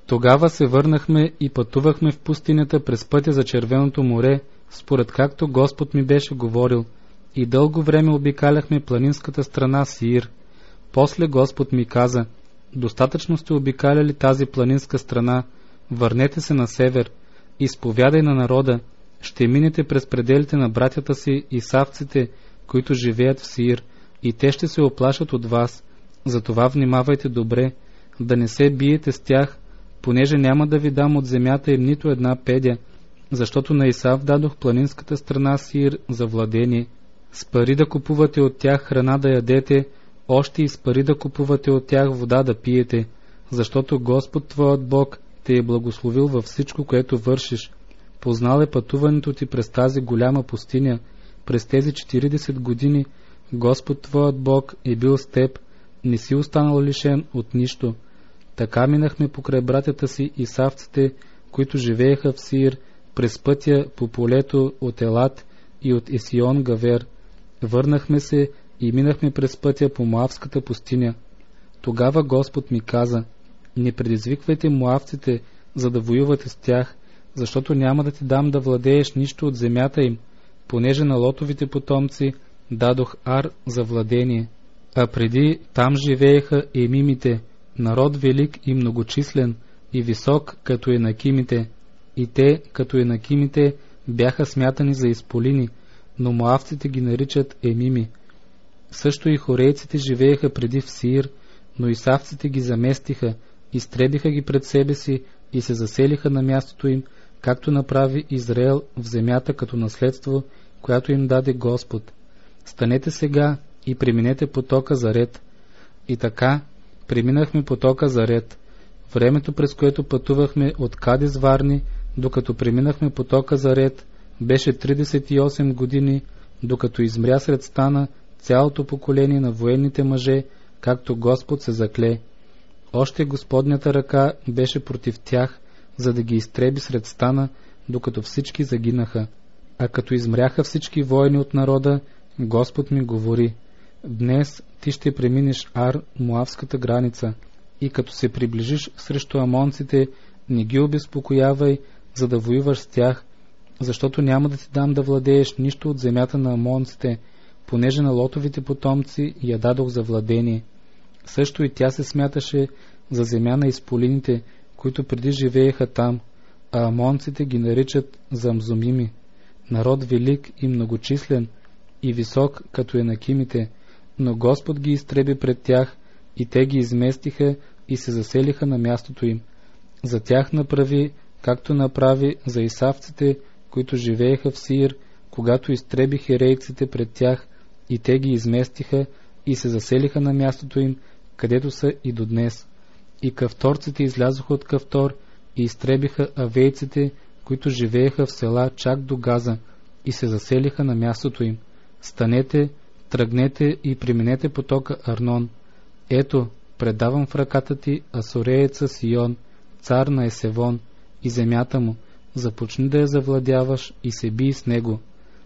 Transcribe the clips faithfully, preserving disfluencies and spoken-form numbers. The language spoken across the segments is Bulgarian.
Тогава се върнахме и пътувахме в пустинята през пътя за Червеното море, според както Господ ми беше говорил, и дълго време обикаляхме планинската страна Сиир. После Господ ми каза: достатъчно сте обикаляли тази планинска страна, върнете се на север, изповядай на народа, ще минете през пределите на братята си и савците, които живеят в Сиир, и те ще се оплашат от вас. Затова внимавайте добре, да не се биете с тях, понеже няма да ви дам от земята им нито една педя, защото на Исав дадох планинската страна Сиир за владение. С пари да купувате от тях храна да ядете, още и с пари да купувате от тях вода да пиете, защото Господ твоят Бог те е благословил във всичко, което вършиш. Познал е пътуването ти през тази голяма пустиня. През тези четиридесет години Господ твоят Бог е бил с теб, не си останал лишен от нищо. Така минахме покрай братята си и савците, които живееха в Сиир, през пътя по полето от Елат и от Есион Гавер. Върнахме се и минахме през пътя по Моавската пустиня. Тогава Господ ми каза: не предизвиквайте моавците, за да воювате с тях, защото няма да ти дам да владееш нищо от земята им, понеже на Лотовите потомци дадох Ар за владение. А преди там живееха емимите, народ велик и многочислен, и висок като енакимите. И те, като енакимите, бяха смятани за изполини, но моавците ги наричат емими. Също и хорейците живееха преди в Сиир, но исавците ги заместиха, изтребиха ги пред себе си и се заселиха на мястото им, както направи Израел в земята като наследство, която им даде Господ. Станете сега и преминете потока Заред. И така преминахме потока Заред. Времето, през което пътувахме от Кадес Варни, докато преминахме потока Заред, беше тридесет и осем години, докато измря сред стана цялото поколение на военните мъже, както Господ се закле. Още Господнята ръка беше против тях, за да ги изтреби сред стана, докато всички загинаха. А като измряха всички воини от народа, Господ ми говори: днес ти ще преминеш Ар, Моавската граница, и като се приближиш срещу амонците, не ги обезпокоявай, за да воюваш с тях, защото няма да ти дам да владееш нищо от земята на амонците, понеже на Лотовите потомци я дадох за владение. Също и тя се смяташе за земя на изполините, които преди живееха там, а амонците ги наричат замзумими, народ велик и многочислен, и висок като енакимите, но Господ ги изтреби пред тях, и те ги изместиха и се заселиха на мястото им. За тях направи, както направи за исавците, които живееха в Сиир, когато изтреби херейците пред тях, и те ги изместиха и се заселиха на мястото им, където са и до днес. И кавторците излязоха от Кавтор и изтребиха авейците, които живееха в села чак до Газа, и се заселиха на мястото им. Станете, тръгнете и преминете потока Арнон. Ето, предавам в ръката ти асорееца Сион, цар на Есевон, и земята му. Започни да я завладяваш и се бий с него.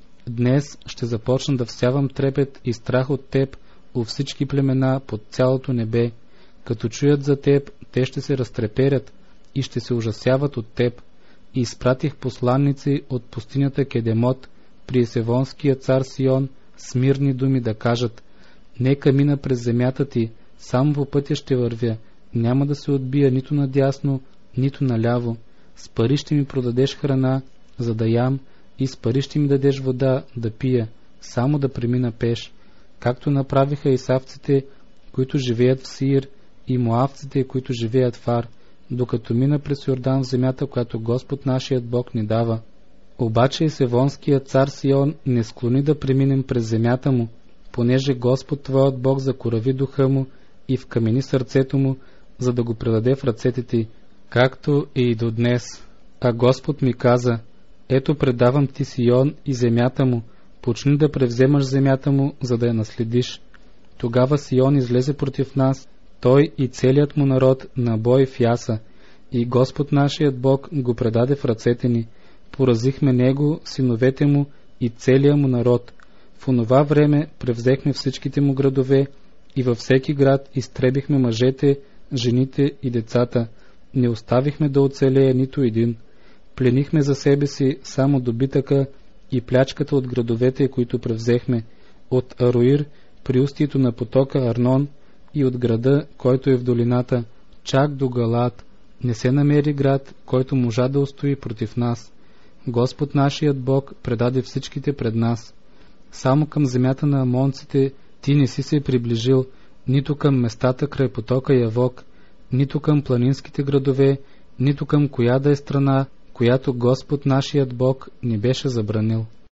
Днес ще започна да всявам трепет и страх от теб у всички племена под цялото небе. Като чуят за теб, те ще се разтреперят и ще се ужасяват от теб. И изпратих посланници от пустинята Кедемот при Есевонския цар Сион с мирни думи да кажат: нека мина през земята ти, само по пътя ще вървя, няма да се отбия нито надясно, нито наляво. С пари ще ми продадеш храна, за да ям, и с пари ще ми дадеш вода да пия, само да премина пеш, както направиха исавците, които живеят в Сиир, и моавците, които живеят в Ар, докато мина през Йордан в земята, която Господ нашият Бог ни дава. Обаче Есевонският цар Сион не склони да преминем през земята му, понеже Господ твоят Бог закорави духа му и вкамени сърцето му, за да го предаде в ръцете ти, както и до днес. А Господ ми каза: ето предавам ти Сион и земята му, почни да превземаш земята му, за да я наследиш. Тогава Сион излезе против нас, той и целият му народ, на бой в Яса, и Господ нашият Бог го предаде в ръцете ни. Поразихме него, синовете му и целия му народ. В онова време превзехме всичките му градове и във всеки град изтребихме мъжете, жените и децата. не оставихме да оцелее нито един. Пленихме за себе си само добитъка и плячката от градовете, които превзехме, от Ароир при устието на потока Арнон и от града, който е в долината, чак до Галат. Не се намери град, който можа да устои против нас. Господ нашият Бог предаде всичките пред нас. Само към земята на амонците ти не си се приближил, нито към местата край потока Явок, нито към планинските градове, нито към коя да е страна, която Господ нашият Бог ни беше забранил.